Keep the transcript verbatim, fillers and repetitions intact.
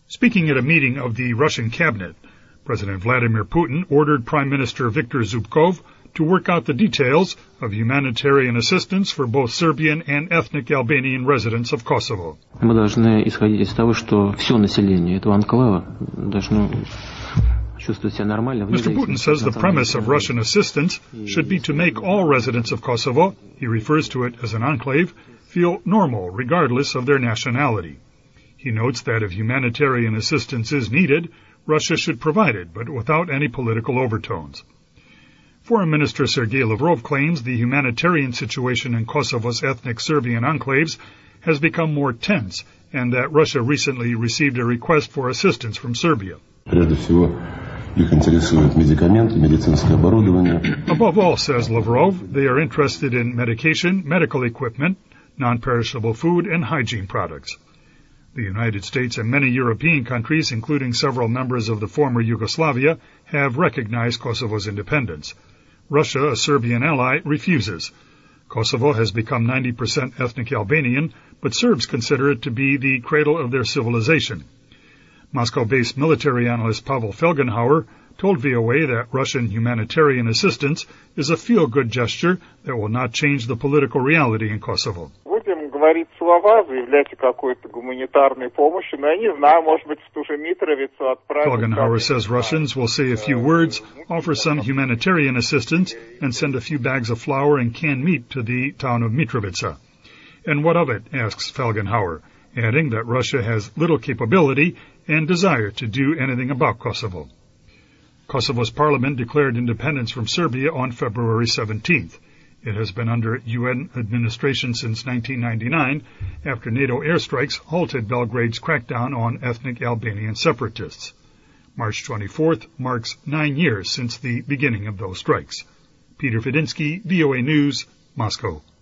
Speaking at a meeting of the Russian cabinet, President Vladimir Putin ordered Prime Minister Viktor Zubkov to work out the details of humanitarian assistance for both Serbian and ethnic Albanian residents of Kosovo. Мы должны исходить из того, что все население этого анклава должно чувствовать себя нормально. Mister Putin says the premise of Russian assistance should be to make all residents of Kosovo, he refers to it as an enclave, feel normal regardless of their nationality. He notes that if humanitarian assistance is needed, Russia should provide it, but without any political overtones. Foreign Minister Sergei Lavrov claims the humanitarian situation in Kosovo's ethnic Serbian enclaves has become more tense and that Russia recently received a request for assistance from Serbia. Above all, says Lavrov, they are interested in medication, medical equipment, non-perishable food, and hygiene products. The United States and many European countries, including several members of the former Yugoslavia, have recognized Kosovo's independence. Russia, a Serbian ally, refuses. Kosovo has become ninety percent ethnic Albanian, but Serbs consider it to be the cradle of their civilization. Moscow-based military analyst Pavel Felgenhauer told V O A that Russian humanitarian assistance is a feel-good gesture that will not change the political reality in Kosovo. Felgenhauer says Russians will say a few words, offer some humanitarian assistance, and send a few bags of flour and canned meat to the town of Mitrovica. And what of it, asks Felgenhauer, adding that Russia has little capability and desire to do anything about Kosovo. Kosovo's parliament declared independence from Serbia on February seventeenth. It has been under U N administration since nineteen ninety-nine after NATO airstrikes halted Belgrade's crackdown on ethnic Albanian separatists. March twenty-fourth marks nine years since the beginning of those strikes. Peter Fedinsky, V O A News, Moscow.